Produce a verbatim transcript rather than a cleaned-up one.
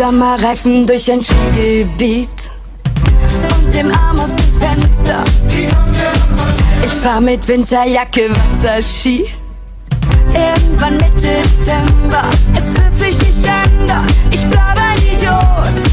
Sommerreifen durch ein Skigebiet und dem Arm aus dem Fenster. Ich fahr mit Winterjacke Wasserski. Irgendwann Mitte Dezember, es wird sich nicht ändern. Ich bleib ein Idiot.